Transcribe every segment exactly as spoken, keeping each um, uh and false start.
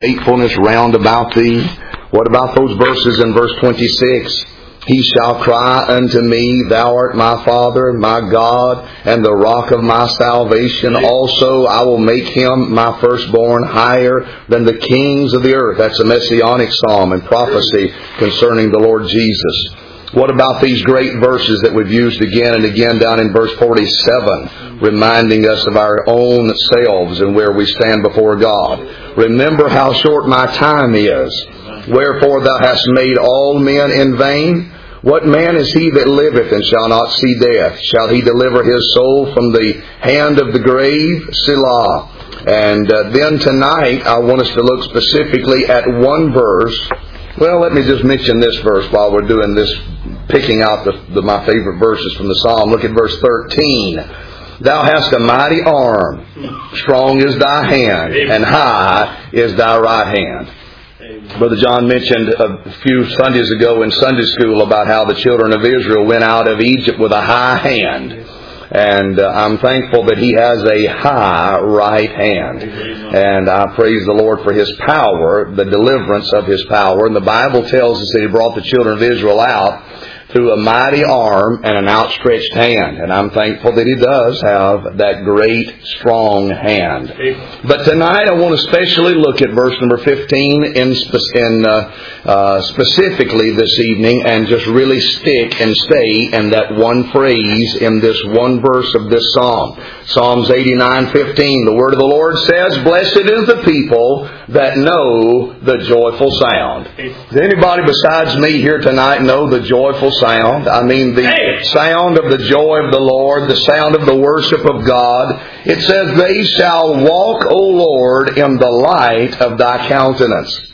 faithfulness round about thee. What about those verses in verse twenty-six? He shall cry unto me, Thou art my Father, my God, and the rock of my salvation. Also I will make him my firstborn higher than the kings of the earth. That's a messianic psalm and prophecy concerning the Lord Jesus. What about these great verses that we've used again and again down in verse forty-seven, reminding us of our own selves and where we stand before God? Remember how short my time is. Wherefore thou hast made all men in vain? What man is he that liveth and shall not see death? Shall he deliver his soul from the hand of the grave? Selah. And uh, then tonight I want us to look specifically at one verse. Well, let me just mention this verse while we're doing this, picking out the, the, my favorite verses from the Psalm. Look at verse thirteen. Thou hast a mighty arm, strong is thy hand, and high is thy right hand. Brother John mentioned a few Sundays ago in Sunday school about how the children of Israel went out of Egypt with a high hand. And uh, I'm thankful that He has a high right hand. And I praise the Lord for His power, the deliverance of His power. And the Bible tells us that He brought the children of Israel out through a mighty arm and an outstretched hand. And I'm thankful that He does have that great, strong hand. But tonight I want to especially look at verse number fifteen in, in uh, uh, specifically this evening, and just really stick and stay in that one phrase in this one verse of this psalm. Psalms eighty-nine fifteen, the word of the Lord says, Blessed is the people that know the joyful sound. Does anybody besides me here tonight know the joyful sound? Sound. I mean the sound of the joy of the Lord, the sound of the worship of God. It says, They shall walk, O Lord, in the light of thy countenance.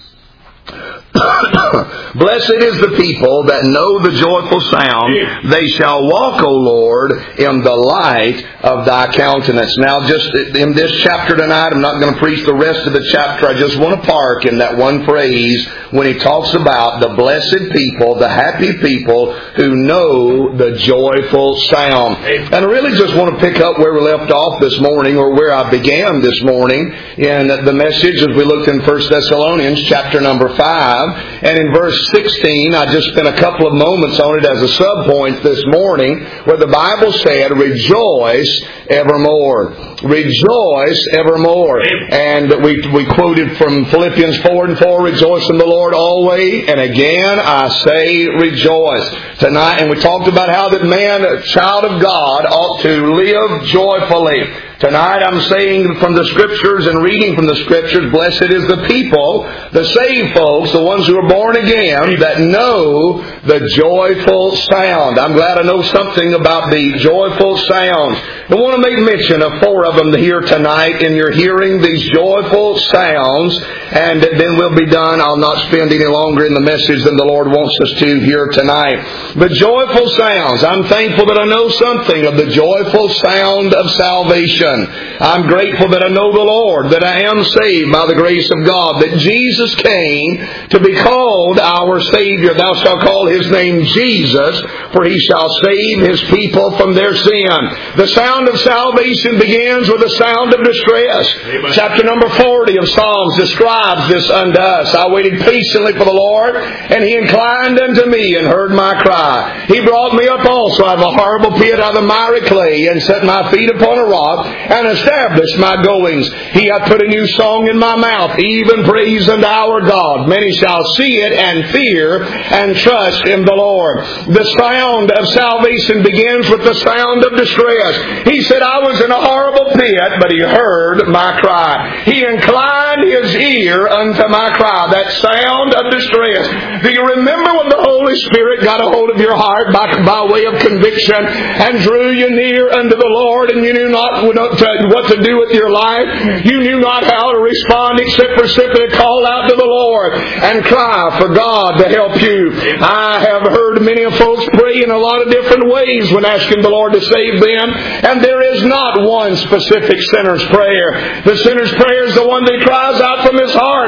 Blessed is the people that know the joyful sound. They shall walk, O Lord, in the light of thy countenance. Now, just in this chapter tonight, I'm not going to preach the rest of the chapter. I just want to park in that one phrase when he talks about the blessed people, the happy people who know the joyful sound. And I really just want to pick up where we left off this morning, or where I began this morning in the message as we looked in First Thessalonians chapter number five. And in verse sixteen, I just spent a couple of moments on it as a subpoint this morning, where the Bible said, Rejoice evermore. Rejoice evermore. And we we quoted from Philippians four and four, Rejoice in the Lord always. And again, I say rejoice. Tonight, and we talked about how that man, a child of God, ought to live joyfully. Tonight I'm saying from the Scriptures and reading from the Scriptures, blessed is the people, the saved folks, the ones who are born again, that know the joyful sound. I'm glad I know something about the joyful sound. I want to make mention of four of them here tonight in your hearing, these joyful sounds, and then we'll be done. I'll not spend any longer in the message than the Lord wants us to here tonight. The joyful sounds. I'm thankful that I know something of the joyful sound of salvation. I'm grateful that I know the Lord, that I am saved by the grace of God, that Jesus came to be called our Savior. Thou shalt call His name Jesus, for He shall save His people from their sin. The sound of salvation begins with the sound of distress. Amen. Chapter number forty of Psalms describes this unto us. I waited patiently for the Lord, and He inclined unto me and heard my cry. He brought me up also out of a horrible pit, out of the miry clay, and set my feet upon a rock, and established my goings. He hath put a new song in my mouth, even praise unto our God. Many shall see it and fear and trust in the Lord. The sound of salvation begins with the sound of distress. He said, I was in a horrible pit, but He heard my cry. He inclined His ear unto my cry. That sound of distress. Do you remember when the Holy Spirit got a hold of your heart by, by way of conviction and drew you near unto the Lord, and you knew not what to do with your life? You knew not how to respond except for simply to call out to the Lord and cry for God to help you. I have heard many of folks pray in a lot of different ways when asking the Lord to save them, and there is not one specific sinner's prayer. The sinner's prayer is the one that cries out from his heart, Lord, help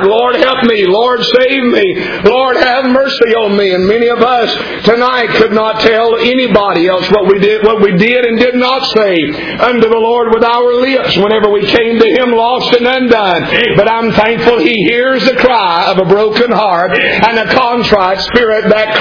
help me. Lord, save me. Lord, have mercy on me. And many of us tonight could not tell anybody else what we did, what we did and did not say unto the Lord with our lips whenever we came to Him lost and undone. But I'm thankful He hears the cry of a broken heart and a contrite spirit, that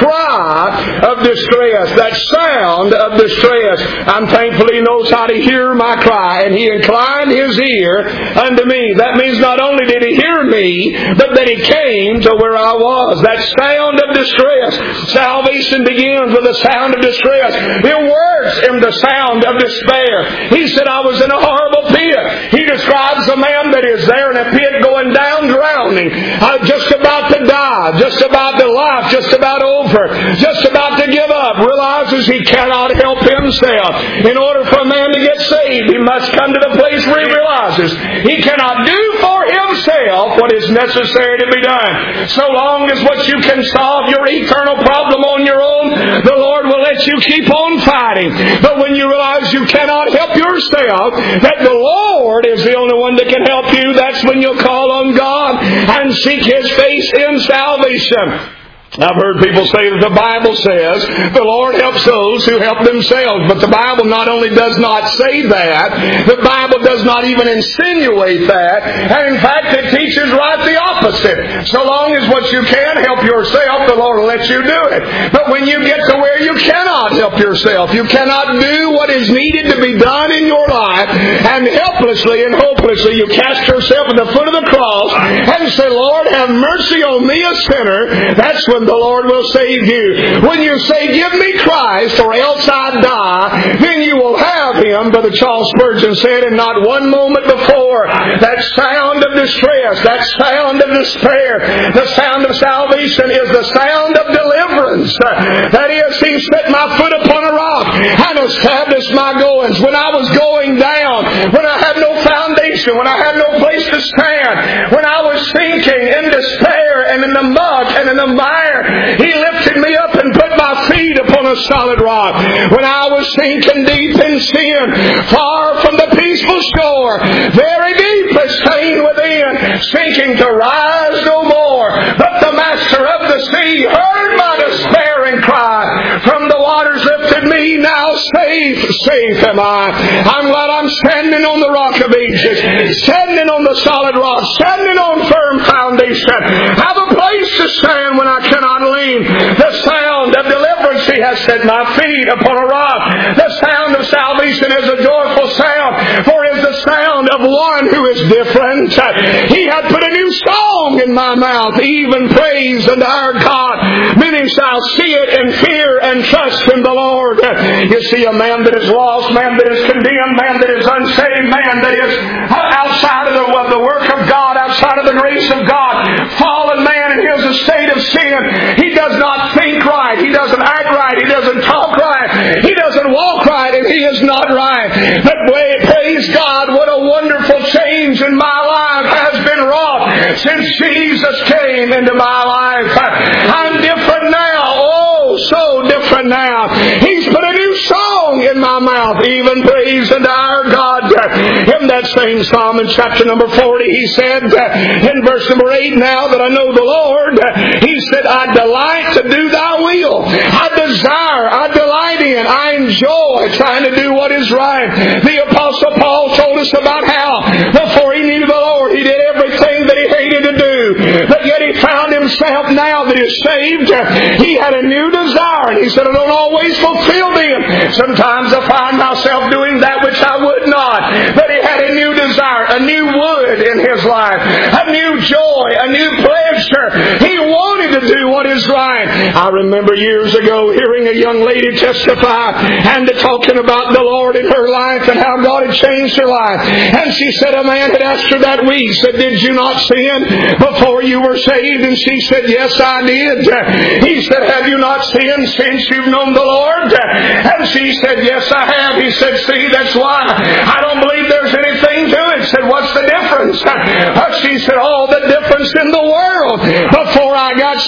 cry of distress, that sound of distress. I'm thankful He knows how to hear my cry, and He inclined His ear unto me. That means not only did He hear me, but that He came to where I was. That sound of distress. Salvation begins with the sound of distress. It works in the sound of despair. He said, I was in a horrible pit. He describes a man that is there in a pit going down drowning, uh, just about to die, just about to life, just about over, just about to give up, realizes he cannot help himself. In order for a man to get saved, he must come to the place where he realizes he cannot do for himself what is necessary to be done. So long as what you can solve your eternal problem on your own, the Lord will let you keep on fighting. But when you realize you cannot help yourself, that the Lord is the only one that can help you, that's when you'll call on God and seek His face in salvation. I've heard people say that the Bible says the Lord helps those who help themselves. But the Bible not only does not say that, the Bible does not even insinuate that. And in fact, it teaches right the opposite. So long as what you can help yourself, the Lord will let you do it. But when you get to where you cannot help yourself, you cannot do what is needed to be done in your life, and helplessly and hopelessly you cast yourself at the foot of the cross and say, Lord, have mercy on me, a sinner. That's when the Lord will save you. When you say, give me Christ or else I die, then you will have Him. Brother Charles Spurgeon said, and not one moment before, that sound of distress, that sound of despair, the sound of salvation is the sound of deliverance. That is, He set my foot upon a rock and established my goings. When I was going down, when I had no foundation, when I had no place to stand, when I was sinking in despair and in the mud and in the mire, He lifted me up and put my feet upon a solid rock. When I was sinking deep in sin, far from the peaceful shore, very deep a stain within, sinking to rise no more. But the Master of the sea heard my despairing cry. From the waters lifted me, now safe, safe am I. I'm glad I'm standing on the rock of ages, standing on the solid rock, standing on firm foundation. Have a place to stand when I cannot lean. The sound of deliverance, He has set my feet upon a rock. The sound of salvation is a joyful sound, for it is the sound of one who is different. He hath put a new song in my mouth, even praise unto our God. Many shall see it and fear and trust in the Lord. You see, a man that is lost, man that is condemned, man that is unsaved, man that is outside of the, of the work of God, outside of the grace of God, fallen man in his estate of sin. He does not think right. He doesn't act right. He doesn't talk right. He doesn't walk right, and he is not right. But praise God, what a wonderful change in my life has been wrought since Jesus came into my life. I'm different now. Oh, so different now. He's put a new song in my mouth, even praise unto our God. In that same psalm in chapter number forty, he said in verse number eight, now that I know the Lord, he said, I delight to do thy will. I desire, I delight in, I enjoy trying to do what is right. The Apostle Paul told us about how before he knew the Lord, he did everything that he hated to do. But yet he found himself, now that he's saved, he had a new desire. And he said, I don't always fulfill them. Sometimes I find myself doing that which I would not. But he had a new desire, a new wood in his life, a new joy, a new pleasure. He wanted to do what is right. I remember years ago hearing a young lady testify and talking about the Lord in her life and how God had changed her life. And she said a man had asked her that week, said, did you not sin before you were saved? And she said, yes, I did. He said, have you not sinned since you've known the Lord? And she said, yes, I have. He said, see, that's why I don't believe there's anything to it. Said, what's the difference? She said, all the difference in the world. Before I got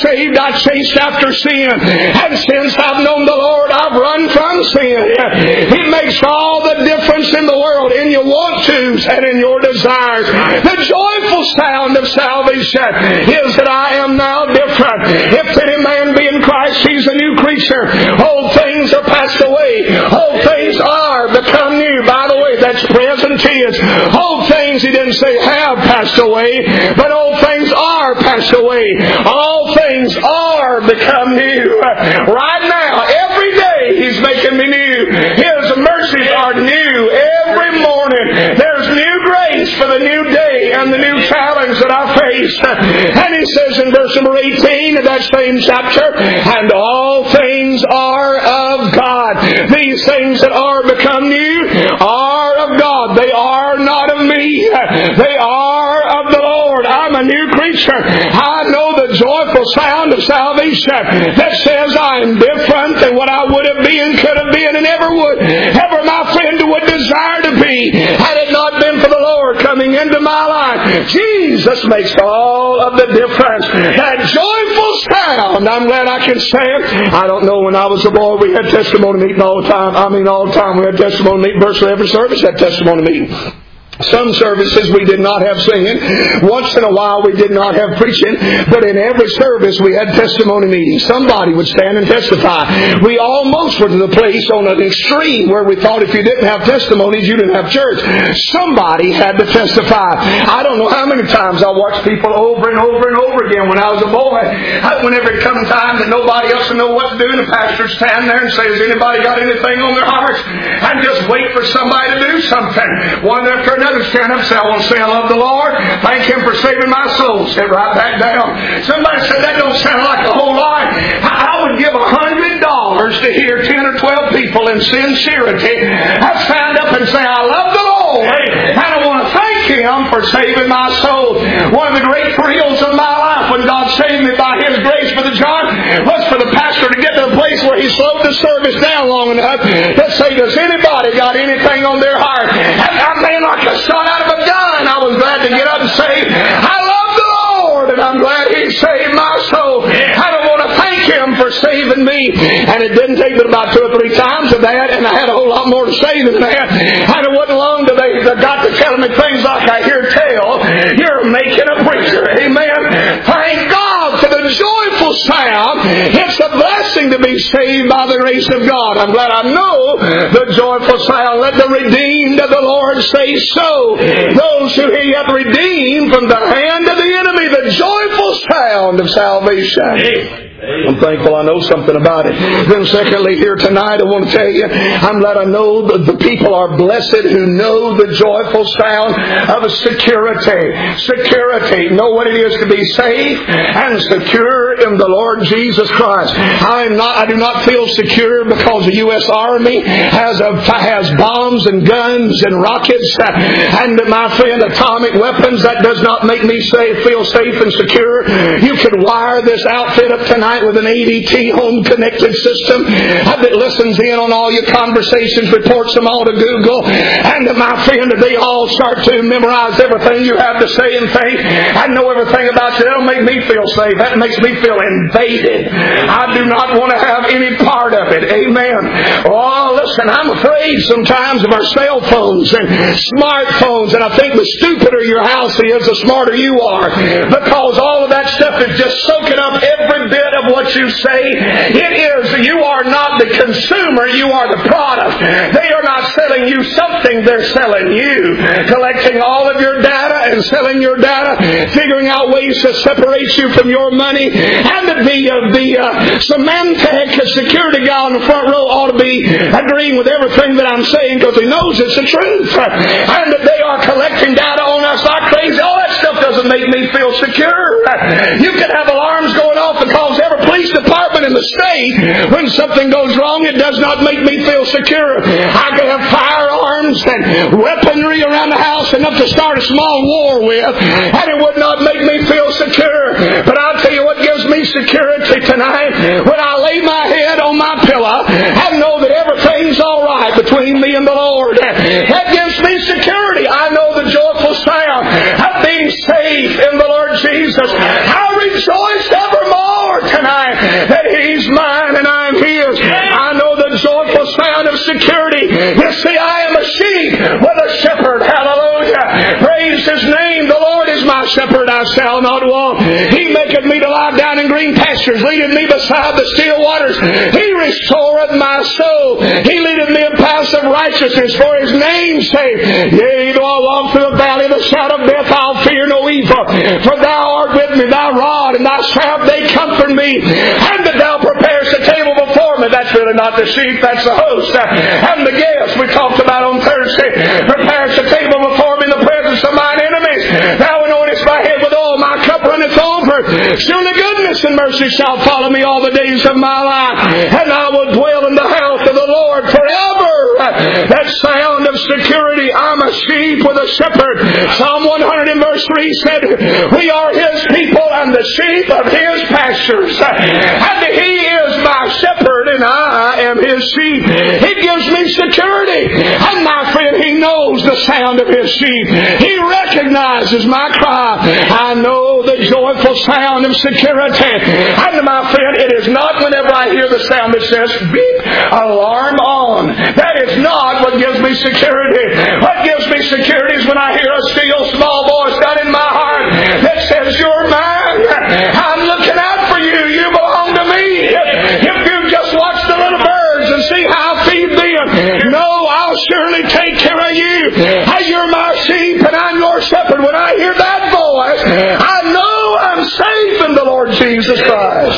saved, I chased after sin. And since I've known the Lord, I've run from sin. It makes all the difference in the world in your want tos and in your desires. The joyful sound of salvation is that I am now different. If any man be in Christ, he's a new creature. Old things are passed away. Old things are become new. By the way, that's present tense. Old things, he didn't say have passed away, but old things are passed away. All things are become new. Right now, every day, he's making me new. His mercies are new every morning. There's new grace for the new day and the new challenge that I face. And he says in verse number eighteen of that same chapter, and all things are of God. These things that are become new are of God. They are not of me. They are of the Lord. I'm a new creature. I know the joyful sound of salvation that says I'm different than what I would have been, could have been, and ever would, ever my friend would desire to be, had it not been for the Lord coming into my life. Jesus makes all of the difference. That joyful sound, I'm glad I can say it. I don't know, when I was a boy, we had testimony meeting all the time. I mean, all the time we had testimony meeting. Virtually every service had testimony meeting. Some services we did not have singing. Once in a while we did not have preaching. But in every service we had testimony meetings. Somebody would stand and testify. We almost were to the place on an extreme where we thought if you didn't have testimonies, you didn't have church. Somebody had to testify. I don't know how many times I watched people over and over and over again when I was a boy. Whenever it come time that nobody else would know what to do, and the pastor would stand there and say, has anybody got anything on their hearts? And just wait for somebody to do something. One after another. Stand up and say, I want to say I love the Lord. Thank Him for saving my soul. Sit right back down. Somebody said that don't sound like a whole lot. I would give a hundred dollars to hear ten or twelve people in sincerity have stand up and say, I love the Lord. And I want to thank Him for saving my soul. One of the great thrills of my life when God saved me by His grace for the John was for the pastor to get to the place where he slowed the service down long enough to say, does anybody got anything on their heart? And I mean, like a shot out of a gun, I was glad to get up and say, I love the Lord, and I'm glad He saved my soul. I don't want to thank Him for saving me. And it didn't take but about two or three times of that, and I had a whole lot more to say than that. And it wasn't long till they got to telling me things like I hear tell, you're making a preacher. Amen. Thank God for the joyful sound. It's a blessing to be saved by the grace of God. I'm glad I know the joyful sound. Let the redeemed of the Lord say so. Those who He hath redeemed from the hand of the enemy, the joyful sound of salvation. I'm thankful I know something about it. Then secondly, here tonight I want to tell you, I'm glad I know that the people are blessed who know the joyful sound of security. Security. Know what it is to be safe and secure in the Lord Jesus Christ. I am not, I do not feel secure because the U S Army has a, has bombs and guns and rockets and, my friend, atomic weapons. That does not make me say, feel safe and secure. You could wire this outfit up tonight with an A D T home connected system that listens in on all your conversations, reports them all to Google, and my friend, they all start to memorize everything you have to say and think. I know everything about you. That'll make me feel safe. That makes me feel invaded. I do not want to have any part of it. Amen. Oh, listen, I'm afraid sometimes of our cell phones and smartphones, and I think the stupider your house is, the smarter you are, because all of that stuff is just soaking up every bit of what you say. It is, you are not the consumer, you are the product. They are not selling you something, they're selling you. Collecting all of your data and selling your data, figuring out ways to separate you from your money. And the, uh, the uh, Symantec security guy on the front row ought to be agreeing with everything that I'm saying because he knows it's the truth. And that they are collecting data on us like crazy. All that stuff doesn't make me feel secure. You can have alarms going off because every police department in the state, when something goes wrong, it does not make me feel secure. I could have firearms and weaponry around the house enough to start a small war with, and it would not make me feel secure. But I'll tell you what gives me security tonight. When I lay my head on my pillow and know that everything's all right between me and the Lord, that gives me security. I know the joyful sound of being safe in the Lord Jesus. I rejoice evermore that He's mine and I'm His. I know the joyful sound of security. You see, I am a sheep with a shepherd. Hallelujah. Praise His name. The Lord is my shepherd, I shall not want. He maketh me to lie down in green pastures, leadeth me beside the still waters. He restoreth my soul. He leadeth me in paths of righteousness for His name's sake. Yea, though I walk through the valley of the shadow of death, I'll fear no evil. For Thou art with me, Thy rod and Thy staff, they comfort me. And that Thou preparest a table before me. That's really not the sheep, that's the host. And the guest we talked about on Thursday. Preparest a table before me in the presence of mine enemies. Thou anointest my head with oil, my cup runneth over. Surely goodness and mercy shall follow me all the days of my life. And I will dwell in the house of the Lord forever. That sound of security. I'm a sheep with a shepherd. Psalm one hundred in verse three said, we are His people and the sheep of His pastures. And He is my shepherd and I am His sheep. He gives me security. And my friend, He knows the sound of His sheep. He recognizes my cry. I know the joyful sound of security. And my friend, it is not whenever I hear the sound that says, beep, alarm on. That is not what gives me security. What gives me security is when I hear a still small voice down in my heart that says, you're mine. I'm looking out for you. You belong to me. If you just watch the little birds and see how I feed them, no, I'll surely take care of you. You're my sheep and I'm your shepherd. When I hear that voice, I know I'm safe in the Lord Jesus Christ.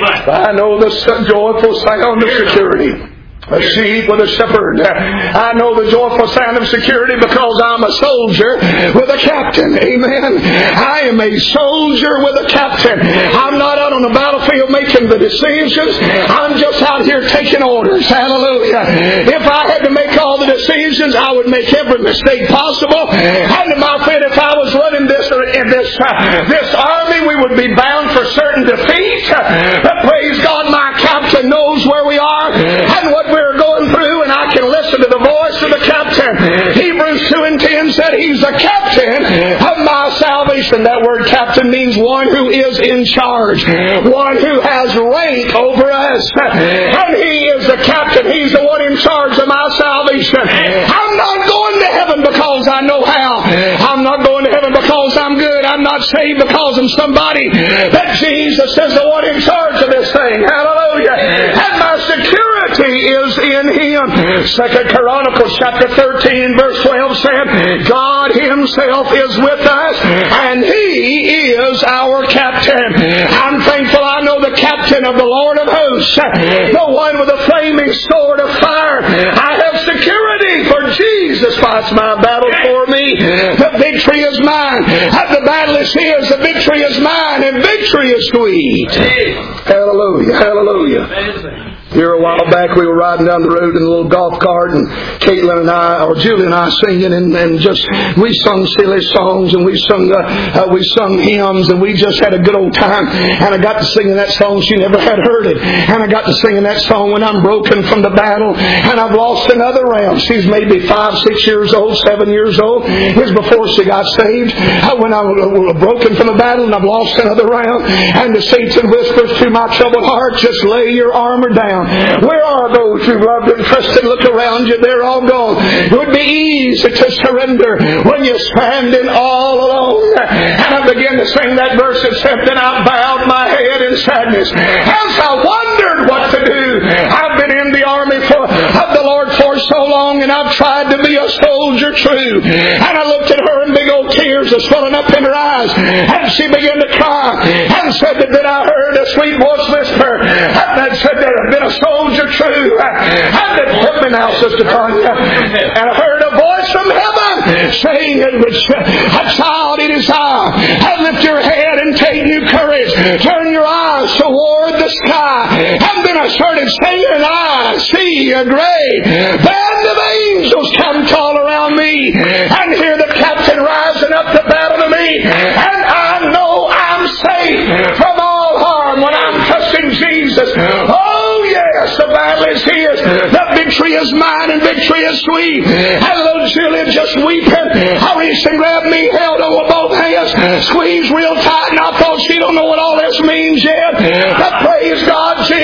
I know the joyful sound of security. A sheep with a shepherd. I know the joyful sound of security because I'm a soldier with a captain. Amen. I am a soldier with a captain. I'm not out on the battlefield making the decisions. I'm just out here taking orders. Hallelujah. If I had to make all the decisions, I would make every mistake possible. And my friend, if I was running this in this uh, this army, we would be bound for certain defeat. But praise God, my captain knows where we are and what we're going through, and I can listen to the voice of the captain. Hebrews two and ten said He's the captain of my salvation. That word captain means one who is in charge, one who has rank over us. And He is the captain. He's the one in charge of my salvation. I'm not going to heaven because I know how. I'm not going to heaven because I'm good. I'm not saved because I'm somebody. But Jesus is the one in charge of this thing. Hallelujah. And my security is in Him. Second Chronicles chapter thirteen verse twelve said, God Himself is with us and He is our captain. I'm thankful I know the captain of the Lord of hosts, the one with a flaming sword of fire. I have security for Jesus fights my battle for me. The victory is mine. The battle is His. The victory is mine and victory is sweet. Hallelujah. Hallelujah. Here a while back we were riding down the road in a little golf cart and Caitlin and I, or Julie and I singing and, and just, we sung silly songs and we sung, uh, uh, we sung hymns and we just had a good old time. And I got to singing that song, she never had heard it. And I got to singing that song when I'm broken from the battle and I've lost another round. She's maybe five, six years old, seven years old. It was before she got saved. Uh, when I was broken from the battle and I've lost another round. And the Satan whispers to my troubled heart, just lay your armor down. Where are those who loved and trusted? Look around you, they're all gone. It would be easy to surrender when you're standing all alone. And I began to sing that verse that said, then I bowed my head in sadness as I wondered what to do. I've been in the army for, of the Lord for so long and I've tried to be a soldier true. And I looked at her and big old tears are swelling up in her eyes. And she began to cry and said that then I heard a sweet voice whisper that said there had been a soldier true. And that hurt me now, Sister Tanya. And I heard a voice from heaven saying, a child, it is I. And lift your head and take new courage. Turn your eyes toward the sky. And then I started singing, and I see a great band of angels come all around me. And hear the captain rising up to battle to me. And I know I'm safe from all harm when I'm trusting Jesus. Oh yes, the battle is His. The victory is mine and victory is sweet. And little Julia just weeping, I reached and grabbed me, held on with both hands, squeezed real tight, and I thought she don't know what all this means yet. But praise God, she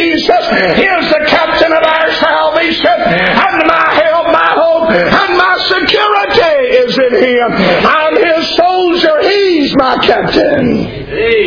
is the captain of our salvation, and my help, my hope, and my security is in Him. I'm His soldier. He's my captain.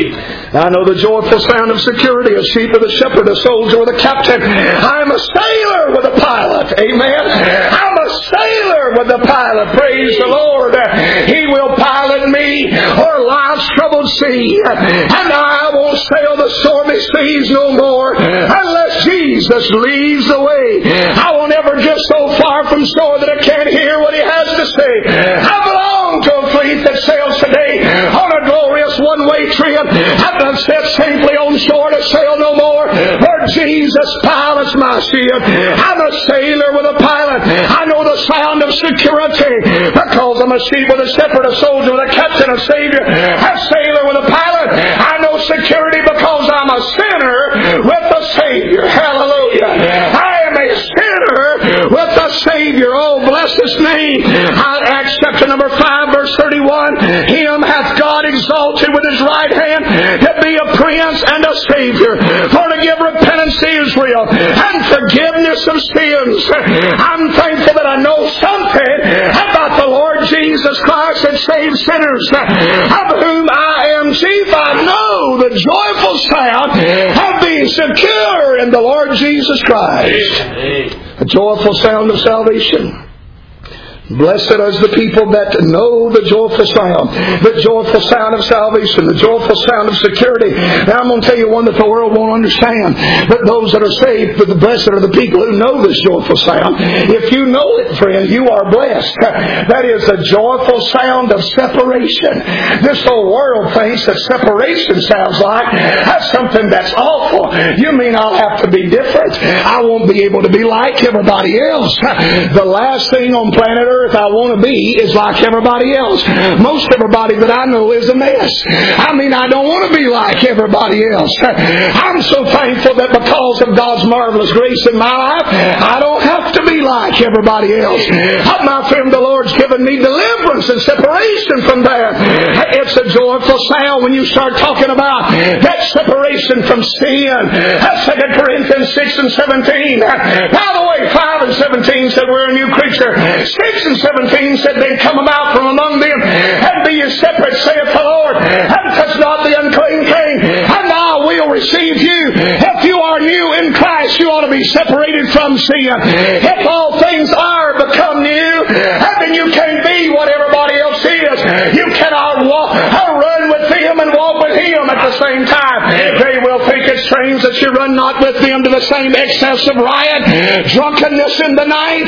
I know the joyful sound of security, a sheep with a shepherd, a soldier with a captain. I'm a sailor with a pilot. Amen. I'm a sailor with a pilot. Praise the Lord. He will pilot me o'er life's troubled sea, and I won't sail the stormy seas no more unless Jesus leads the way. I won't ever get so far from shore that I can't hear what He has to say. I belong to a fleet that sails today on a glorious one-way trip. I've done set safely on shore to sail no more, for Jesus pilots my ship. I'm a sailor with a pilot. I know the sound of security because I'm a sheep with a shepherd, a soldier with a captain, a savior, a sailor with a pilot. I know security because I'm a sinner with a savior. Hallelujah. I am a sinner with a savior. Oh, bless His name. Acts chapter number five, verse thirty-one. Him hath God exalted with His right hand to be a prince and a savior, for to give repentance to Israel and forgiveness of sins. I'm thankful that I know something about the Lord Jesus Christ that saves sinners, of whom I am chief. I know the joyful sound of being secure in the Lord Jesus Christ. The joyful sound of salvation. Blessed is the people that know the joyful sound, the joyful sound of salvation, the joyful sound of security. Now I'm going to tell you one that the world won't understand. But those that are saved, but the blessed are the people who know this joyful sound. If you know it, friend, you are blessed. That is the joyful sound of separation. This whole world thinks that separation sounds like that's something that's awful. You mean I'll have to be different? I won't be able to be like everybody else. The last thing on planet Earth I want to be is like everybody else. Most everybody that I know is a mess. I mean, I don't want to be like everybody else. I'm so thankful that because of God's marvelous grace in my life, I don't have to be like everybody else. My friend, the Lord's given me deliverance and separation from that. It's a joyful sound when you start talking about that separation from sin. That's Second Corinthians six and seventeen. By the way, five and seventeen said we're a new creature. six and seventeen said they come about from among them and be ye separate, saith the Lord, and touch not the unclean thing, and I will receive you. If you are new in Christ, you ought to be separated from sin. If all things are become new, then you can't be what everybody else is. You cannot walk or run with them and walk with Him at the same time. They will think it strange that you run not with them to the same excess of riot, drunkenness in the night,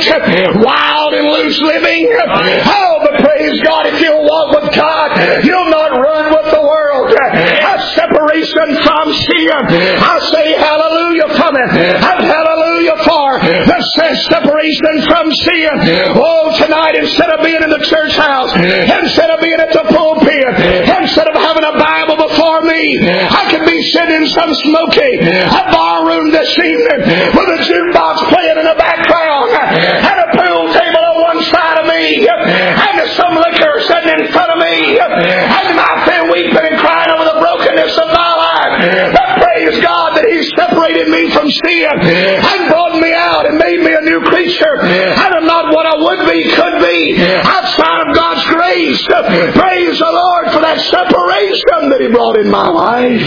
wild and loose living. Oh, but praise God, if you'll walk with God, you'll not run with the world. A separation from sin. I say hallelujah from it. And hallelujah for the separation from sin. Oh, tonight, instead of being in the church house, instead of being at the pulpit, instead of having a Bible before me, I could be sitting in some smoky a bar room this evening with a jukebox playing in the background and a pool table on one side of me and some liquor sitting in front of me and my friend weeping and crying over the brokenness of my life. But praise God that He separated me from sin and brought me out and made me a new creature. And I'm not what I would be, could be outside of God's grace. Praise the Lord for that separation that He brought in my life.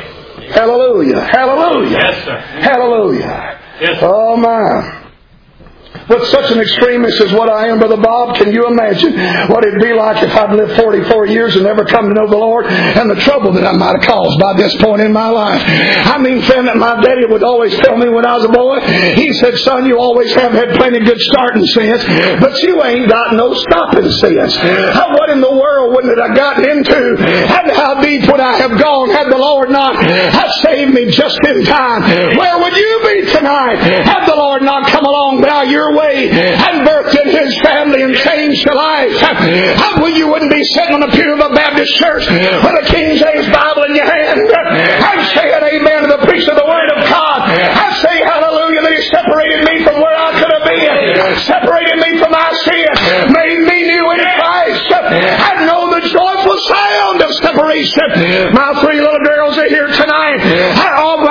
Hallelujah. Hallelujah. Yes, sir. Hallelujah. Yes, sir. Oh my. With such an extremist as what I am, Brother Bob, can you imagine what it'd be like if I'd lived forty-four years and never come to know the Lord and the trouble that I might have caused by this point in my life? I mean, friend, that my daddy would always tell me when I was a boy, he said, son, you always have had plenty of good starting sense, but you ain't got no stopping sense. What in the world wouldn't it have gotten into? And how deep would I have gone had the Lord not have saved me just in time? Where would you be tonight had the Lord not come along by your way and birthed in His family and changed your life? How will you wouldn't be sitting on the pew of a Baptist church with a King James Bible in your hand and saying amen to the preach of the Word of God. I say hallelujah that He separated me from where I could have been, separated me from my sin, made me new in Christ. I know the joyful sound of separation. My three little girls are here tonight. All my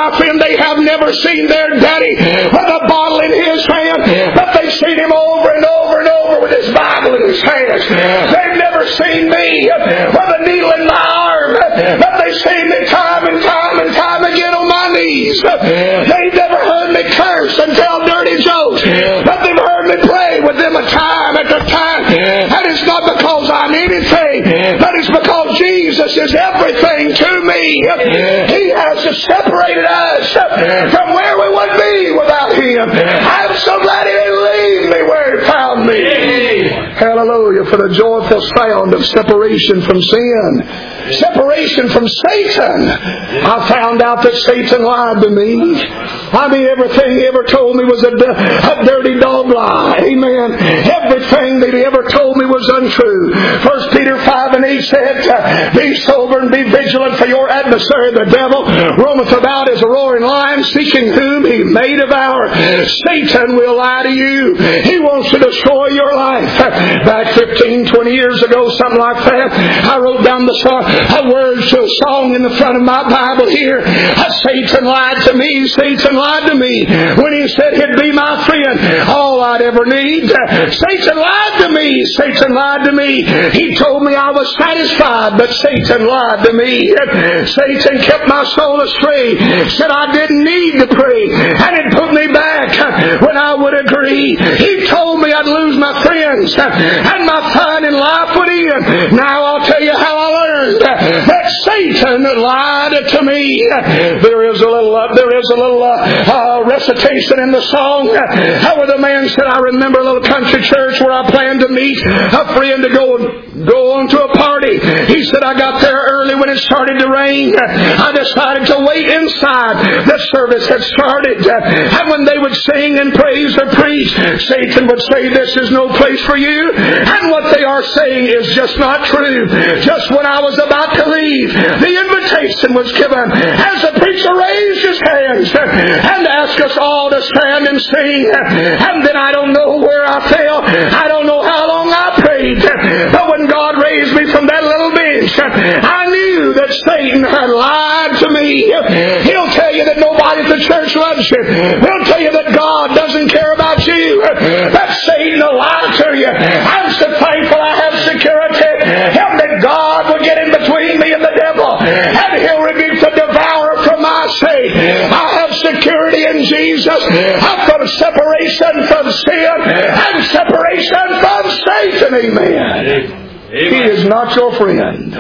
my friend, they have never seen their daddy with a bottle in his hand, but they've seen him over and over and over with his Bible in his hands. They've never seen me with a needle in my arm, but they've seen me time and time and time again on my knees. They've never heard me curse and tell dirty jokes, but they've heard me pray with them a time after time. And it's not because I'm anything, but it's because Jesus is everything to me. He has separated us from where we would be without Him. I'm so glad He didn't leave me where He found me. Hallelujah, for the joyful sound of separation from sin. Separation from Satan. I found out that Satan lied to me. I mean, everything he ever told me was a, a dirty dog lie. Amen. Everything that he ever told me was untrue. First Peter five and eight said, be sober and be vigilant, for your adversary, the devil, roameth about as a roaring lion, seeking whom he may devour. Satan will lie to you. He wants to destroy your life. Back fifteen, twenty years ago, something like that, I wrote down the song, a words to a song in the front of my Bible here. Satan lied to me. Satan lied to me when he said he'd be my friend, all I'd ever need. Satan lied to me. Satan lied to me. He told me I was satisfied, but Satan lied to me. Satan kept my soul astray. Said I didn't need to pray, and it put me back when I would agree. He told me I'd lose my friends and my fun in life would end. Now I'll tell you how I learned that Satan lied to me. There is a little, uh, there is a little uh, uh, recitation in the song uh, where the man said, I remember a little country church where I planned to meet a friend to go go on to a party. He said, I got there early when it started to rain. I decided to wait inside. The service had started, and when they would sing and praise or preach, Satan would say, this is no place for you. And what they are saying is just not true. Just when I was about to leave, the invitation was given as the preacher raised his hands and asked us all to stand and sing. And then I don't know where I fell. I don't know how long I prayed. But when God raised me from that little bench, I knew that Satan had lied to me. He'll tell you that nobody at the church loves you. He'll tell you that God doesn't care about you. That Satan will lie to you. I'm so thankful I have security. Help that God will get in between me and the devil, and He'll rebuke the devourer from my sake. I have security in Jesus. I've got a separation from sin and separation from Satan. Amen. Amen. He is not your friend.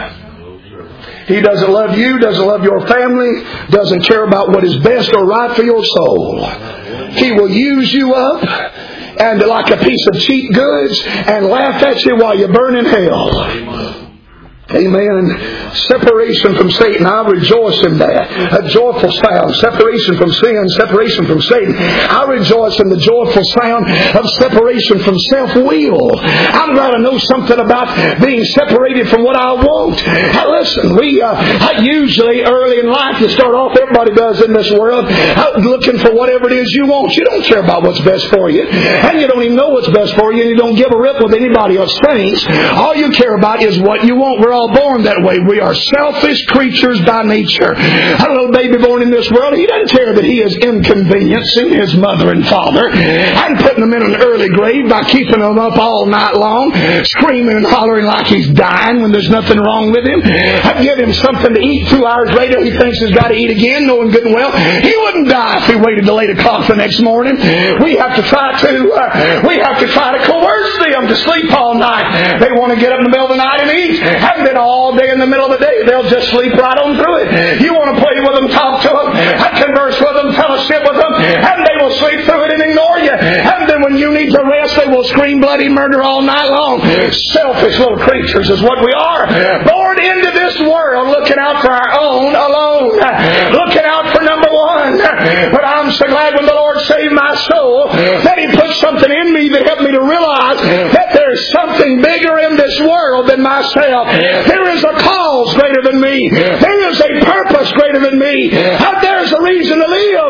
He doesn't love you, doesn't love your family, doesn't care about what is best or right for your soul. He will use you up and like a piece of cheap goods and laugh at you while you burn in hell. Amen. Separation from Satan. I rejoice in that. A joyful sound. Separation from sin. Separation from Satan. I rejoice in the joyful sound of separation from self-will. I'm glad to know something about being separated from what I want. Now listen, we uh, usually early in life, you start off, everybody does in this world, out looking for whatever it is you want. You don't care about what's best for you. And you don't even know what's best for you. And you don't give a rip with anybody else thinks. All you care about is what you want. We're all born that way. We are selfish creatures by nature. A little baby born in this world, he doesn't care that he is inconveniencing his mother and father and putting them in an early grave by keeping them up all night long, screaming and hollering like he's dying when there's nothing wrong with him. I give him something to eat. Two hours later, he thinks he's got to eat again, knowing good and well he wouldn't die if he waited till eight o'clock the next morning. We have to try to uh, we have to try to coerce them to sleep all night. They want to get up in the middle of the night and eat, and then all day in the middle of the day they'll just sleep right on through it. You want to play with them, talk to them, converse with them, fellowship with them, and they will sleep through it and ignore you. And then when you need to rest, they will scream bloody murder all night long. Selfish little creatures is what we are. Born into this world looking out for our own alone, looking out for number one. But I'm so glad when the Lord saved my soul that He put something in me that helped me to realize that there's something bigger in this world than myself. There is a cause greater than me. There is a purpose greater than me. And there's a reason to live bigger than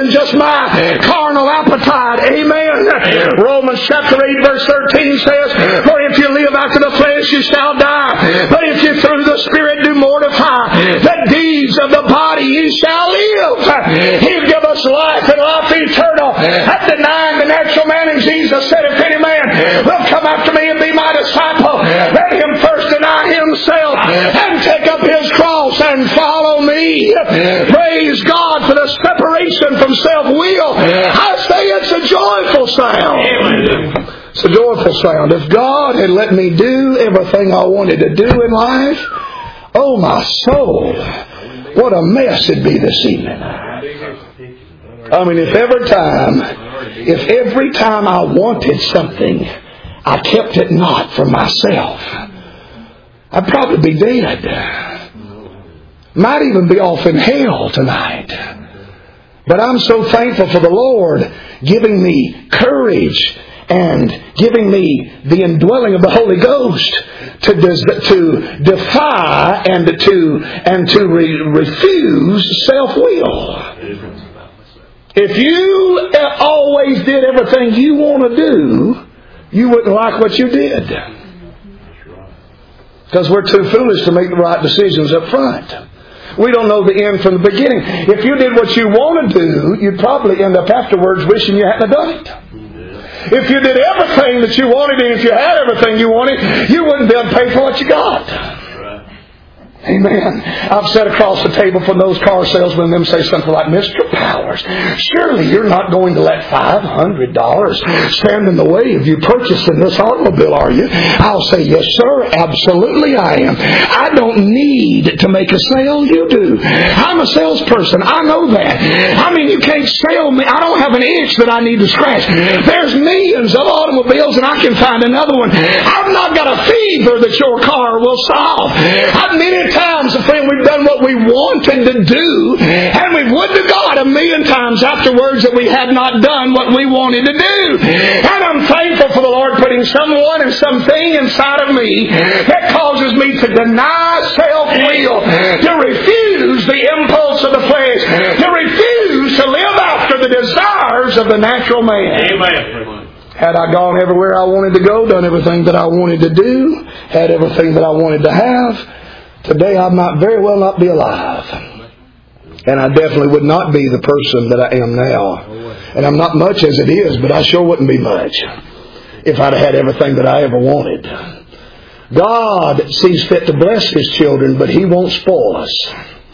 than just my carnal appetite. Amen. Romans chapter eight verse thirteen says, for if you live after the flesh, you shall die. But if you through the Spirit do mortify the deeds of the body, you shall live. He give us life and life eternal. At denying the natural man, and Jesus said, if any man will come after me and be my disciple, let him first deny himself and take up his cross and follow me. Praise God for the separation from self-will. I say it's a joyful sound. It's a joyful sound. If God had let me do everything I wanted to do in life, oh my soul, what a mess it'd be this evening. I mean, if every time, if every time I wanted something, I kept it not for myself, I'd probably be dead. Might even be off in hell tonight. But I'm so thankful for the Lord giving me courage and giving me the indwelling of the Holy Ghost to des- to defy and to and to re- refuse self-will. If you always did everything you want to do, you wouldn't like what you did. Because we're too foolish to make the right decisions up front. We don't know the end from the beginning. If you did what you want to do, you'd probably end up afterwards wishing you hadn't done it. If you did everything that you wanted, and if you had everything you wanted, you wouldn't be able to pay for what you got. Amen. I've sat across the table from those car salesmen and them say something like, Mister Powers, surely you're not going to let five hundred dollars stand in the way of you purchasing this automobile, are you? I'll say, yes, sir, absolutely I am. I don't need to make a sale, you do. I'm a salesperson. I know that. I mean, you can't sell me. I don't have an itch that I need to scratch. There's millions of automobiles and I can find another one. I've not got a fever that your car will solve. I've many times, friend, we've done what we wanted to do, and we would to God a million times afterwards that we had not done what we wanted to do. And I'm thankful for the Lord putting someone and something inside of me that causes me to deny self-will, to refuse the impulse of the flesh, to refuse to live after the desires of the natural man. Amen. Had I gone everywhere I wanted to go, done everything that I wanted to do, had everything that I wanted to have, today I might very well not be alive. And I definitely would not be the person that I am now. And I'm not much as it is, but I sure wouldn't be much if I'd had everything that I ever wanted. God sees fit to bless His children, but He won't spoil us.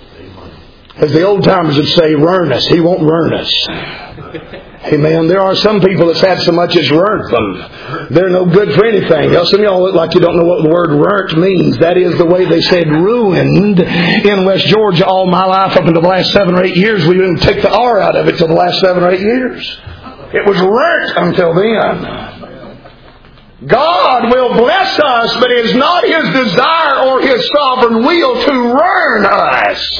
As the old timers would say, ruin us. He won't ruin us. Amen. There are some people that's had so much as ruined them. They're no good for anything. Now, some of y'all look like you don't know what the word ruined means. That is the way they said ruined in West Georgia all my life up until the last seven or eight years. We didn't take the R out of it till the last seven or eight years. It was ruined until then. God will bless us, but it is not His desire or His sovereign will to ruin us.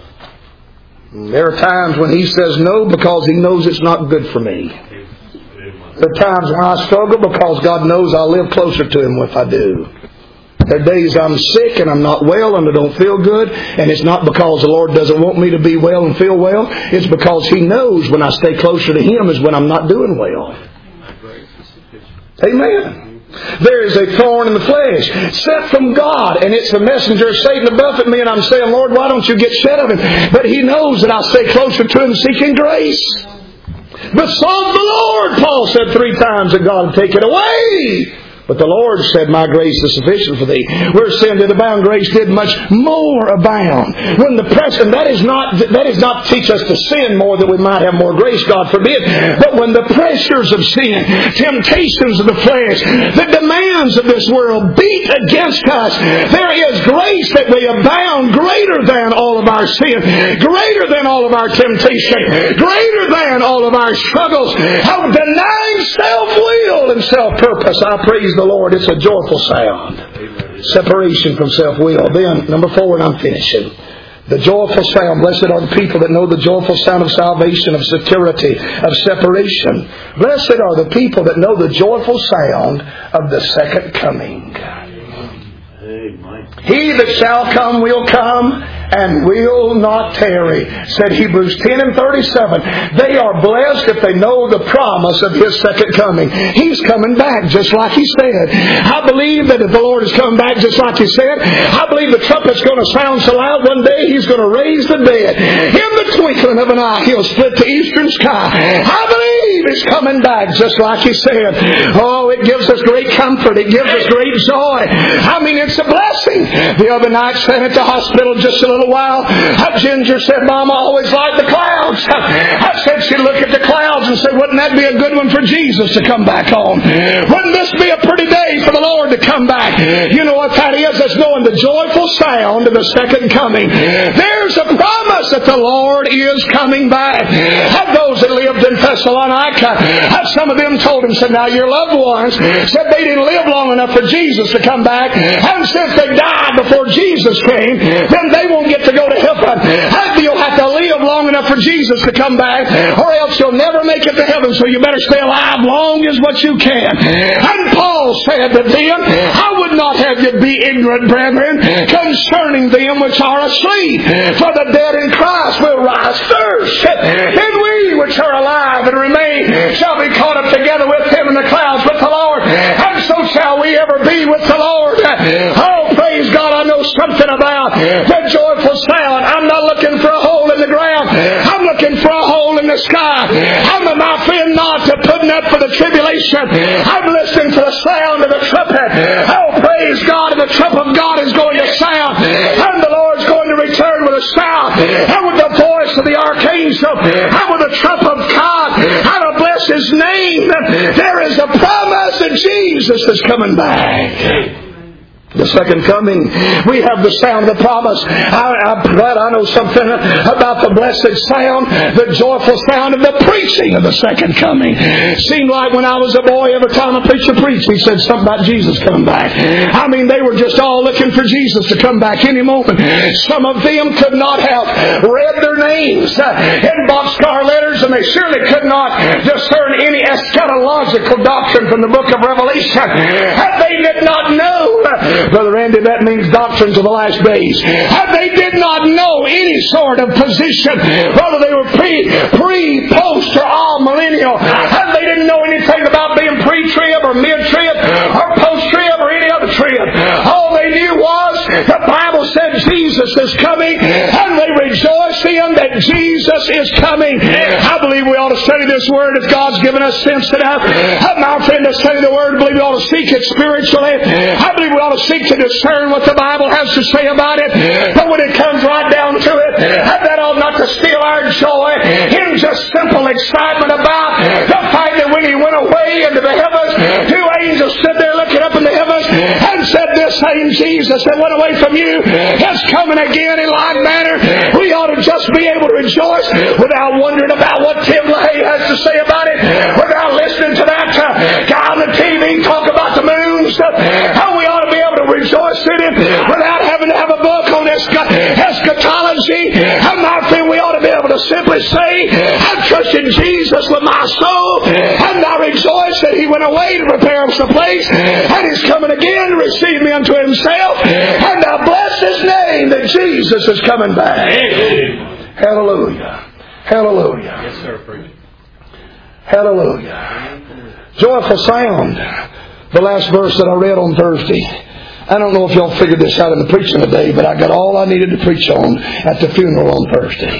There are times when He says no because He knows it's not good for me. There are times when I struggle because God knows I'll live closer to Him if I do. There are days I'm sick and I'm not well and I don't feel good, and it's not because the Lord doesn't want me to be well and feel well. It's because He knows when I stay closer to Him is when I'm not doing well. Amen. There is a thorn in the flesh sent from God, and it's the messenger of Satan to buffet me, and I'm saying, Lord, why don't you get shed of him? But He knows that I'll stay closer to Him seeking grace. But sought the Lord, Paul said three times, that God would take it away. But the Lord said, my grace is sufficient for thee. Where sin did abound, grace did much more abound. When the press, and that is not that is not to teach us to sin more that we might have more grace, God forbid. But when the pressures of sin, temptations of the flesh, the demands of this world beat against us, there is grace that will abound greater than all of our sin, greater than all of our temptation, greater than all of our struggles of denying self-will and self-purpose. I praise the Lord. It's a joyful sound. Amen. Separation from self-will. Then, number four, and I'm finishing. The joyful sound. Blessed are the people that know the joyful sound of salvation, of security, of separation. Blessed are the people that know the joyful sound of the second coming. Amen. He that shall come will come, and will not tarry, said Hebrews ten and thirty-seven. They are blessed if they know the promise of His second coming. He's coming back just like He said. I believe that if the Lord is coming back just like He said, I believe the trumpet's going to sound so loud one day He's going to raise the dead. In the twinkling of an eye He'll split the eastern sky. I believe He's coming back just like He said. Oh, it gives us great comfort. It gives us great joy. I mean, it's a blessing. The other night, sat at the hospital just a little while. Ginger said, Mama always liked the clouds. I said she'd look at the clouds and say, wouldn't that be a good one for Jesus to come back on? Wouldn't this be a pretty day for the Lord to come back? You know what that is? That's knowing the joyful sound of the second coming. There's a promise that the Lord is coming back. Have those that lived in Thessalonica, have some of them told him, said, now your loved ones said they didn't live long enough for Jesus to come back, and since they died before Jesus came, then they won't get to go to heaven. You'll have to live long enough for Jesus to come back, or else you'll never make it to heaven, so you better stay alive long as what you can. And Paul said to them, I would not have you be ignorant, brethren, concerning them which are asleep, for the dead in Christ will rise first, and we which are alive and remain shall be caught up together with Him in the clouds with the Lord, and so shall we ever be with the Lord. Oh, praise God, I know something about the joyful sound. I'm not looking for a hole in the ground. I'm looking for a hole in the sky. I'm, my friend, not to putting up for the tribulation. I'm listening to the sound of the trumpet. Oh, praise God, and the trumpet of God is going to sound, and the Lord's going to return with a sound, and with the voice of the archangel, and with the trumpet of God, and to bless His name. There is a promise that Jesus is coming back. The second coming, we have the sound of the promise. I, I'm glad I know something about the blessed sound, the joyful sound of the preaching of the second coming. It seemed like when I was a boy, every time a preacher preached, he said something about Jesus coming back. I mean, they were just all looking for Jesus to come back any moment. Some of them could not have read their names in boxcar letters, and they surely could not discern any eschatological doctrine from the book of Revelation. And they did not know, Brother Randy, that means doctrines of the last days. And they did not know any sort of position, whether they were pre, pre, post, or all millennial. And they didn't know anything about being pre-trib or mid-trib or post-trib or any other trib. All they knew was the Bible said Jesus is coming, and they rejoiced in that Jesus is coming. I believe we ought to study this Word if God's given us sense enough. My friend, to study the Word, I believe we ought to seek it spiritually. I believe we ought to seek to discern what the Bible has to say about it. But when it comes right down to it, that ought not to steal our joy in just simple excitement about the fact that when He went away into the heavens, two angels stood there looking up in the heavens and said, this same Jesus that went away from you is coming again in like manner. We ought to just be able to rejoice without wondering about what Tim LaHaye has to say about it, without listening to that uh, guy on the T V talk about the moon stuff. How we ought to be able to rejoice in it without having to have a book on eschatology. And my friend, we ought to be able to simply say, I trust in Jesus with my soul, and I rejoice that He went away to prepare us a place, and He's coming again to receive me unto Himself, and I bless His name that Jesus is coming back. Hallelujah. Hallelujah. Yes, sir, preacher. Hallelujah. Joyful sound. The last verse that I read on Thursday. I don't know if y'all figured this out in the preaching today, but I got all I needed to preach on at the funeral on Thursday.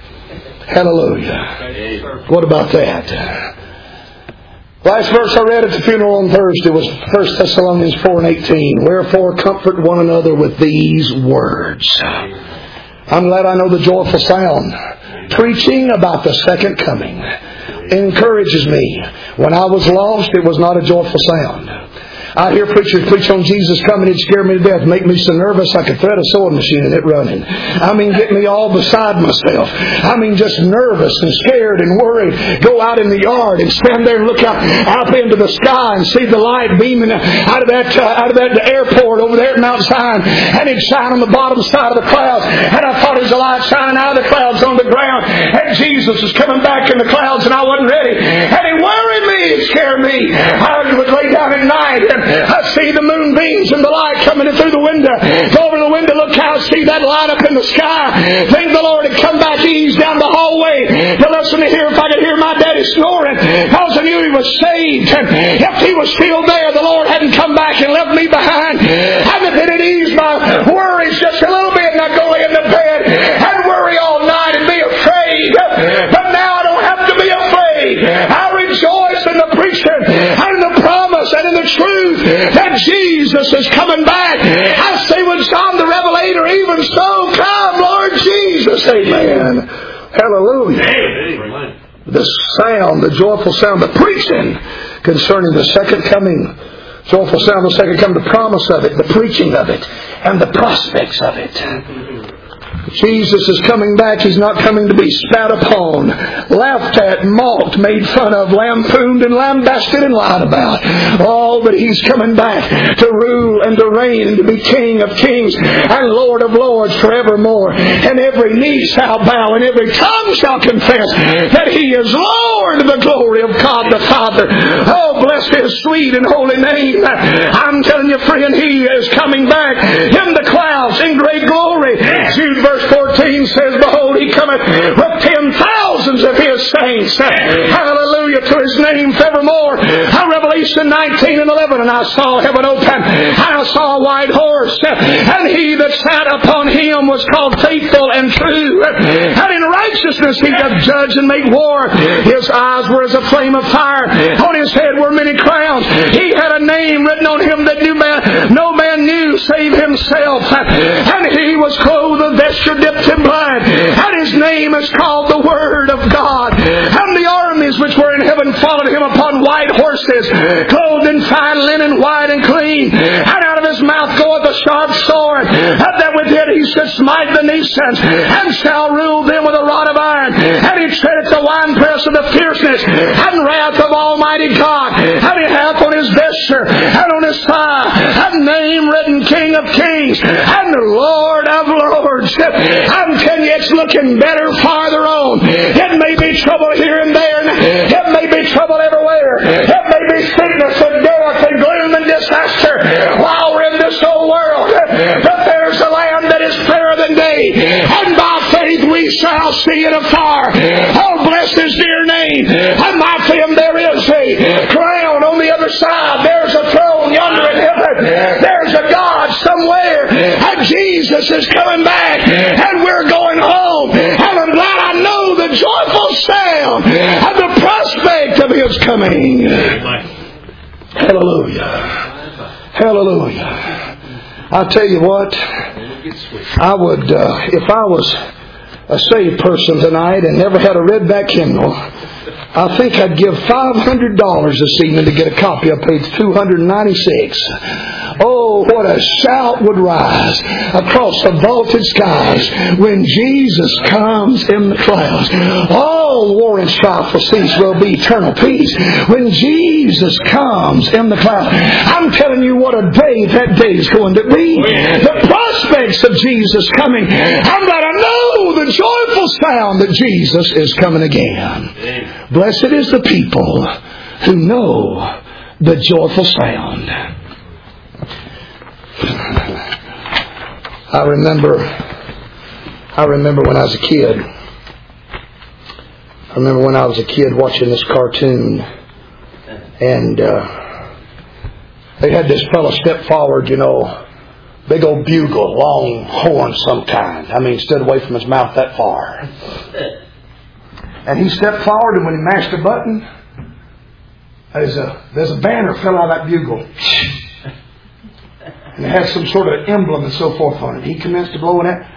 Hallelujah. What about that? Last verse I read at the funeral on Thursday was First Thessalonians four and eighteen. Wherefore comfort one another with these words. I'm glad I know the joyful sound. Preaching about the second coming encourages me. When I was lost, it was not a joyful sound. I hear preachers preach on Jesus coming, it'd scare me to death, make me so nervous I could thread a sewing machine and it running. I mean, get me all beside myself. I mean, just nervous and scared and worried. Go out in the yard and stand there and look out, out into the sky and see the light beaming out of that uh, out of that airport over there at Mount Zion, and it'd shine on the bottom side of the clouds. And I thought it was a light shining out of the clouds on the ground, and Jesus was coming back in the clouds, and I wasn't ready. And it worried me, it scared me. I would lay down at night and I see the moonbeams and the light coming in through the window. Go over the window, look how I see that light up in the sky, think the Lord had come back eased down the hallway to listen to hear if I could hear my daddy snoring, because I knew he was saved. And if he was still there, the Lord hadn't come back and left me behind. And if it had eased my worries just a little bit, and I'd go lay in the bed and worry all night and be afraid. But now I don't have to be afraid. I rejoice in the preaching and in the promise and in the truth that Jesus is coming back. I say with John the Revelator, even so come, Lord Jesus. Amen. Hallelujah. Amen. The sound, the joyful sound, the preaching concerning the second coming, joyful sound, the second coming, the promise of it, the preaching of it, and the prospects of it. Jesus is coming back. He's not coming to be spat upon, laughed at, mocked, made fun of, lampooned and lambasted and lied about. Oh, but He's coming back to rule and to reign and to be King of kings and Lord of lords forevermore. And every knee shall bow and every tongue shall confess that He is Lord, to the glory of God the Father. Oh, bless His sweet and holy name. I'm telling you, friend, He is coming back in the clouds in great glory. Jude verse fourteen says, behold, He cometh with ten thousands of His saints. Hallelujah to His name forevermore. Revelation nineteen and eleven, and I saw heaven open, and I saw a white horse, and He that sat upon him was called Faithful and True, and in righteousness He doth judge and make war. His eyes were as a flame of fire, on His head were many crowns. He had a name written on Him that knew man, no man knew save Himself, and He was clothed with vesture dipped in blood, and His name is called the Word of God. And the armies which were in heaven followed Him upon white horses, clothed in fine linen, white and clean. And out of His mouth goeth a sharp sword, and that with it He should smite the nations, and shall rule them with a rod of iron. And He treadeth the winepress of the fierceness and wrath of Almighty God. And He hath on His vesture and on His thigh a name written, King of Kings and the Lord of Lords. I'm telling you, it's looking better farther on. It may be trouble here and there. It may be trouble everywhere. It may be sickness and death and gloom and disaster while we're in this old world. But there's a land that is fairer than day, and by faith we shall see it afar. Oh, bless His dear name. And my friend, there is a crown on the other side. There's a throne yonder in heaven. There's a God somewhere. And Jesus is coming back, and we're going home. And I'm glad I know the joyful sound and the prospect of His coming. Hallelujah. Hallelujah. I'll tell you what, I would, uh, if I was a saved person tonight and never had a redback hymnal, I think I'd give five hundred dollars this evening to get a copy of page two ninety-six. Oh, what a shout would rise across the vaulted skies when Jesus comes in the clouds. All war and strife will cease, will be eternal peace when Jesus comes in the clouds. I'm telling you what a day that day is going to be. The prospects of Jesus coming. I'm glad I know the joyful sound that Jesus is coming again. Blessed is the people who know the joyful sound. I remember I remember when I was a kid. I remember when I was a kid watching this cartoon, and uh, they had this fellow step forward, you know, big old bugle, long horn some kind. I mean, stood away from his mouth that far. And he stepped forward, and when he mashed a button, there's a there's a banner fell out of that bugle. And it had some sort of emblem and so forth on it. He commenced to blow in it.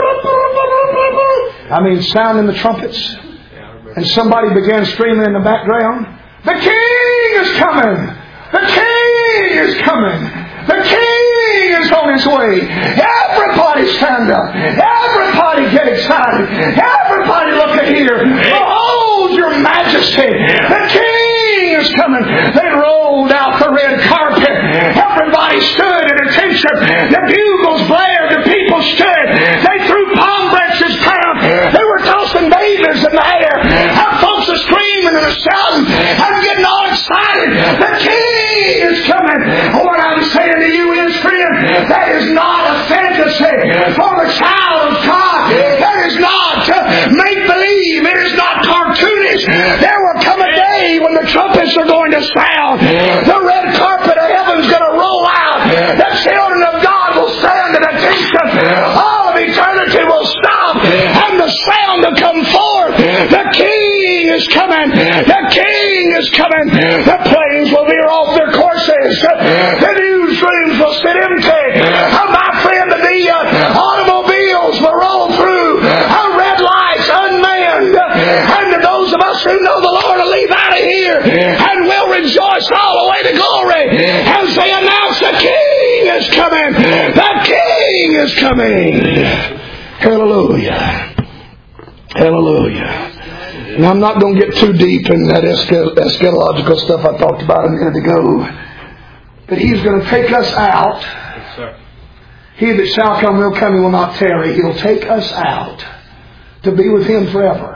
I mean, sounding the trumpets. And somebody began screaming in the background, "The King is coming! The King is coming! The King is on His way!" Everybody stand up. Everybody get excited. Everybody look at here. Behold your majesty. The King is coming. They rolled out the red carpet. Everybody stood at attention. The bugles blared. The people stood. They threw palm branches down. They were tossing babies in the air. And folks are screaming and shouting and getting all excited. The King is coming. What I'm saying to you is, friend, that is not a fantasy. say, for the child of God, that is not make-believe. It is not cartoonish. There will come a day when the trumpets are going to sound. The red carpet of heaven's going to roll out. The children of God will stand at attention. All of eternity will stop. And the sound will come forth. The King is coming. The King is coming. The planes will veer off their courses. The newsrooms will sit empty. Oh, my friend, the uh, automobiles will roll through. Our red lights unmanned. And to those of us who know the Lord will leave out of here. And will rejoice all the way to glory. As they announce the King is coming. The King is coming. Hallelujah. Hallelujah. And I'm not going to get too deep in that eschatological stuff I talked about a minute ago. But He's going to take us out. Yes, sir. He that shall come will come, He will not tarry. He'll take us out to be with Him forever.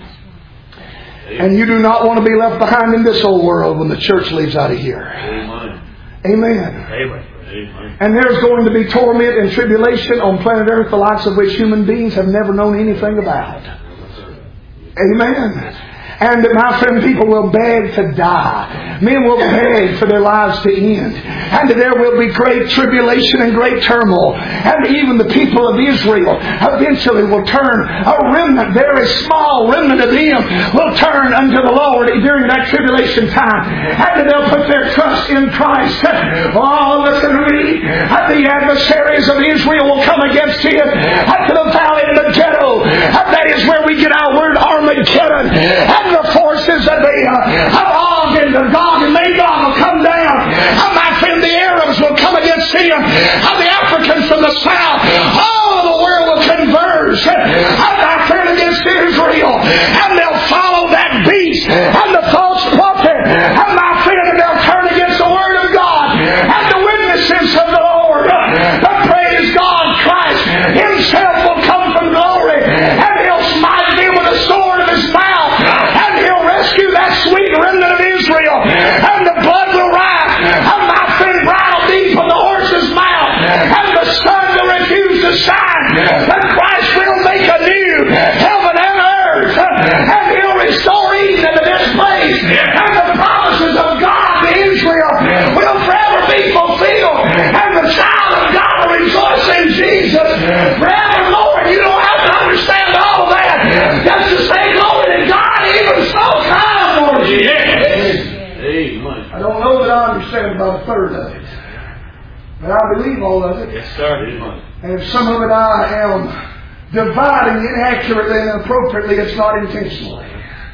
And you do not want to be left behind in this old world when the church leaves out of here. Amen. Amen. Amen. And there's going to be torment and tribulation on planet Earth, the likes of which human beings have never known anything about. Amen. And that, my friend, people will beg to die. Men will beg for their lives to end. And that there will be great tribulation and great turmoil. And even the people of Israel eventually will turn. A remnant, very small remnant of them, will turn unto the Lord during that tribulation time. And that they'll put their trust in Christ. Oh, listen to me. The adversaries of Israel will come against Him. Up to the valley of the ghetto. That is where we get our word Armageddon. And the forces of the uh, of Og and the Gog and Magog will come down. And my friend, the Arabs will come against Him. And the Africans from the south. All of the world will converge. And my friend, against Israel. And they'll follow that beast. And the false prophet. And my friend, they'll turn against the Word of God. And the witnesses of the Lord. But praise God, Christ Himself will come from glory. And He'll smite them with the sword of His mouth. Rescue that sweet remnant of Israel, and the blood will rise, and my friend bridle deep on the horse's mouth, and the sun will refuse to shine, but Christ will make a new heaven and earth, and He'll restore Eden to this place, and the promises of God to Israel will forever be fulfilled, and the child of God will rejoice in Jesus forever. Lord, you don't have to understand all of that, just to say glory to God. Even so kind, Lord Jesus. Amen. I don't know that I understand about a third of it, but I believe all of it. Yes, sir. Amen. And if some of it I am dividing inaccurately and inappropriately, it's not intentionally.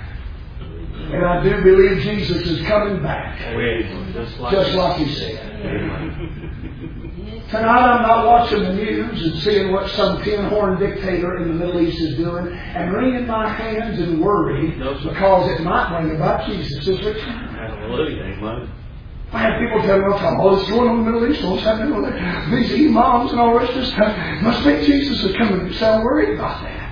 And I do believe Jesus is coming back, Just like, just like He said. Amen. Tonight I'm not watching the news and seeing what some tin-horn dictator in the Middle East is doing and wringing my hands and worry because it might bring about Jesus' return. Hallelujah. Amen. I have people tell me all the time, oh, it's going on in the Middle East, what's happening over there? These imams and all the rest of this stuff must think Jesus is coming. You sound worried about that.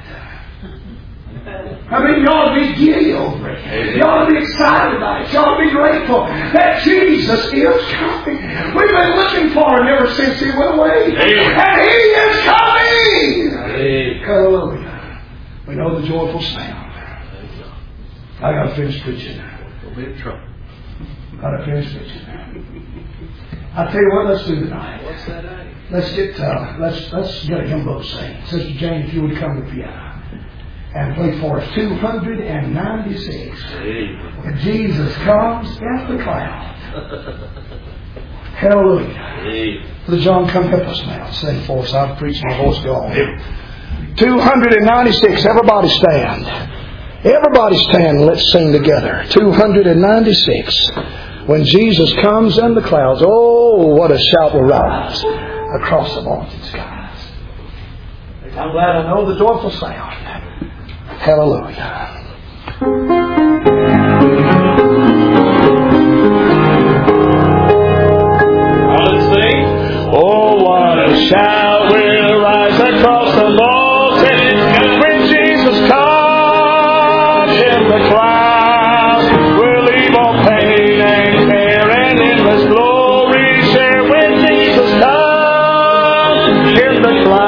I mean, you ought to be giddy over it. You ought to be excited about it. You ought to be grateful that Jesus is coming. We've been looking for Him ever since He went away. And He is coming. Hallelujah. We know the joyful sound. I got to finish preaching. We'll be in trouble. Got to finish preaching. I tell you what, let's do tonight. What's that at? Let's get uh, let's let's get a hymn book sang. Sister Jane, if you would come to the piano and play for us two hundred ninety-six. When Jesus comes in the cloud. Hallelujah. Amen. Brother John, come help us now. Sing for us. I've preached my voice go on. two hundred ninety-six. Everybody stand. Everybody stand. Let's sing together. two hundred ninety-six. When Jesus comes in the clouds. Oh, what a shout will rise across the vaulted skies. I'm glad I know the joyful sound. Hallelujah. Oh, what a shout will rise across the mountain when Jesus comes in the clouds. We'll leave all pain and care and endless glory share when Jesus comes in the clouds.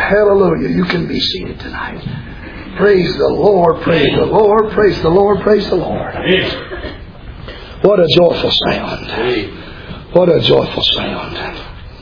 Hallelujah. You can be seated tonight. Praise the Lord, praise the Lord, praise the Lord, praise the Lord. What a joyful sound. What a joyful sound.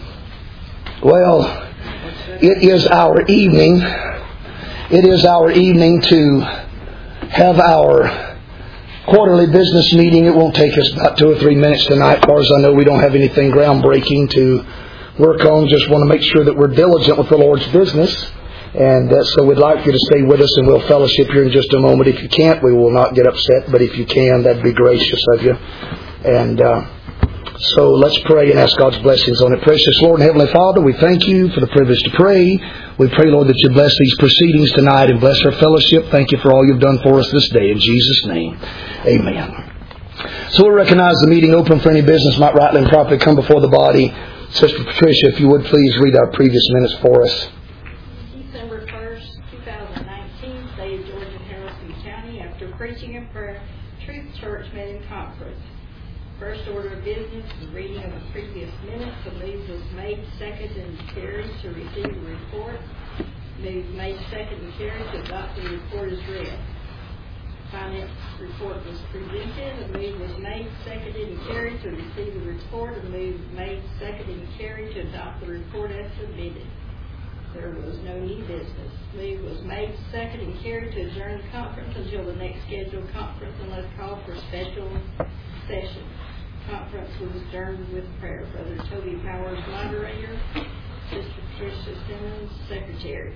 Well, it is our evening. It is our evening to have our quarterly business meeting. It won't take us about two or three minutes tonight. As far as I know, we don't have anything groundbreaking to work on. Just want to make sure that we're diligent with the Lord's business. And uh, so we'd like you to stay with us, and we'll fellowship here in just a moment. If you can't, we will not get upset. But if you can, that'd be gracious of you. And uh, so let's pray and ask God's blessings on it. Precious Lord and Heavenly Father, we thank you for the privilege to pray. We pray, Lord, that you bless these proceedings tonight and bless our fellowship. Thank you for all you've done for us this day. In Jesus' name, amen. So we'll recognize the meeting open for any business might rightly and properly come before the body. Sister Patricia, if you would please read our previous minutes for us. December first, twenty nineteen, State of Georgia, Harrison County. After preaching and prayer, Truth Church met in conference. First order of business, the reading of the previous minutes. The move was made, second, and carried to receive the report. Move made, second, and carried to adopt the report as read. Finance report was presented. A move was made, seconded, and carried to receive the report. A move made, seconded, and carried to adopt the report as submitted. There was no new business. Move was made, seconded, and carried to adjourn the conference until the next scheduled conference unless called for special session. Conference was adjourned with prayer. Brother Toby Powers, moderator. Sister Patricia Simmons, secretary.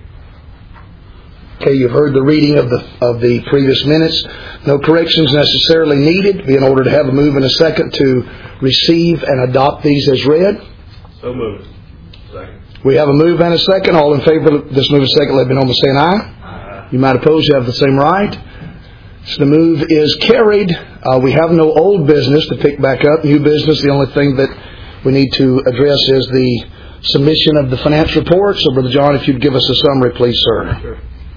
Okay, you've heard the reading of the of the previous minutes. No corrections necessarily needed. Be in order to have a move and a second to receive and adopt these as read. So moved. Second. We have a move and a second. All in favor of this move and second, let me know by saying aye. Aye. You might oppose. You have the same right. So the move is carried. Uh, we have no old business to pick back up. New business. The only thing that we need to address is the submission of the finance report. So, Brother John, if you'd give us a summary, please, sir. Sure.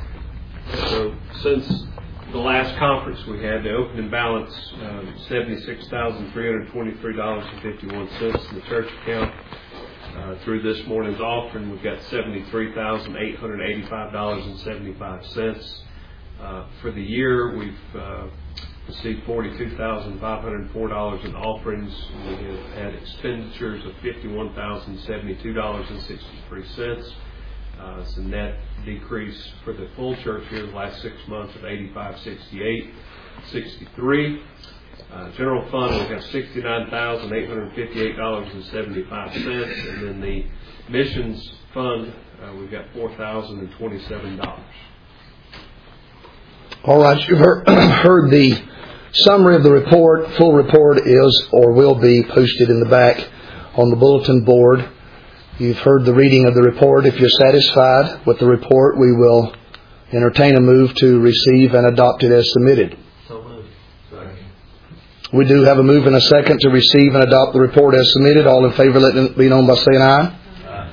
So, since the last conference we had, the opening balance um, seventy-six thousand three hundred twenty-three dollars and fifty-one cents in the church account. Uh, through this morning's offering, we've got seventy-three thousand eight hundred eighty-five dollars and seventy-five cents. Uh, for the year, we've uh, received forty-two thousand five hundred four dollars in offerings. We have had expenditures of fifty-one thousand seventy-two dollars and sixty-three cents. Uh, it's a net decrease for the full church year the last six months of eighty-five sixty-eight sixty-three. Uh, general fund, we have sixty-nine thousand eight hundred fifty-eight dollars and seventy-five cents. And then the missions fund, uh, we've got four thousand twenty-seven dollars. All right, you've heard, heard the summary of the report. Full report is or will be posted in the back on the bulletin board. You've heard the reading of the report. If you're satisfied with the report, we will entertain a move to receive and adopt it as submitted. So moved. Second. We do have a move and a second to receive and adopt the report as submitted. All in favor, let it be known by saying aye. Aye.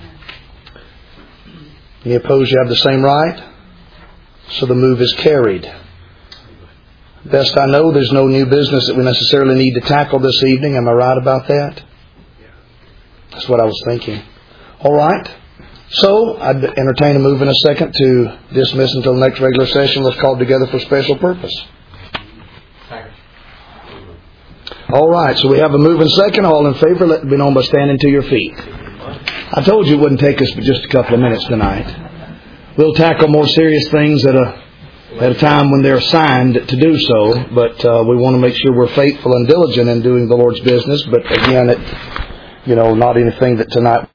Any opposed, you have the same right. So the move is carried. Best I know, there's no new business that we necessarily need to tackle this evening. Am I right about that? That's what I was thinking. All right. So I'd entertain a move in a second to dismiss until the next regular session. Let's call together for special purpose. Second. All right. So we have a move and second. All in favor, let it be known by standing to your feet. I told you it wouldn't take us but just a couple of minutes tonight. We'll tackle more serious things at a at a time when they're assigned to do so. But uh, we want to make sure we're faithful and diligent in doing the Lord's business. But again, it you know not anything that tonight.